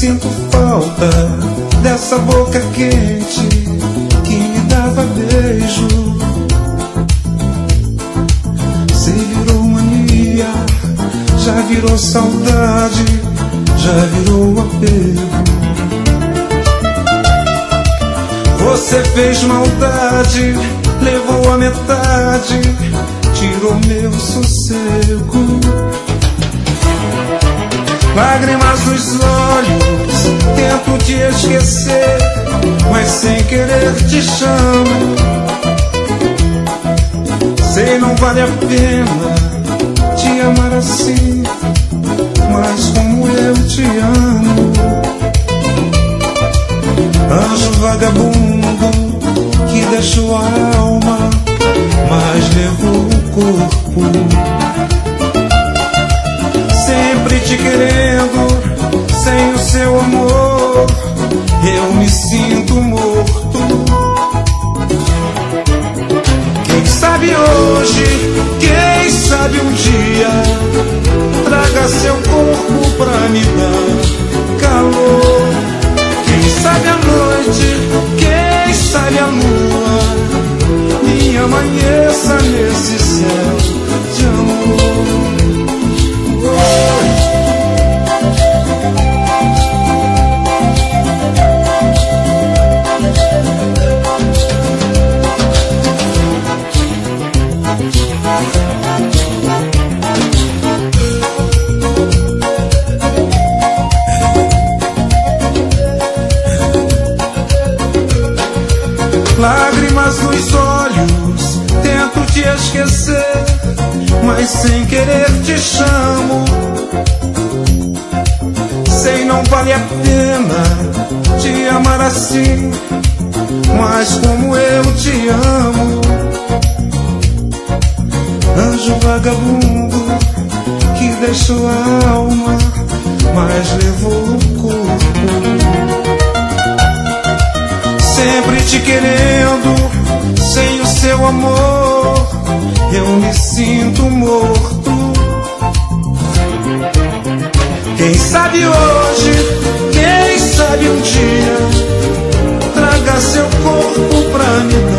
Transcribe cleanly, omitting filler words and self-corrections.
sinto falta dessa boca quente que me dava beijo. Cê virou mania, já virou saudade, já virou apego. Você fez maldade, levou a metade, tirou meu sossego. Lágrimas nos olhos, tento te esquecer, mas sem querer te chamo. Sei não vale a pena te amar assim, mas como eu te amo. Anjo vagabundo que deixou a alma, mas levou o corpo. Sempre te querendo, sem o seu amor, eu me sinto morto. Quem sabe hoje, quem sabe um dia, traga seu corpo pra me dar calor. Quem sabe a noite, quem sabe a lua, me amanheça nesse céu de amor. Lágrimas nos olhos, tento te esquecer, mas sem querer te chamo. Sei não vale a pena te amar assim, mas como eu te amo. Anjo vagabundo que deixou a alma, mas levou o corpo. Sempre te querendo, sem o seu amor, eu me sinto morto. Quem sabe hoje, quem sabe um dia, traga seu corpo pra me dar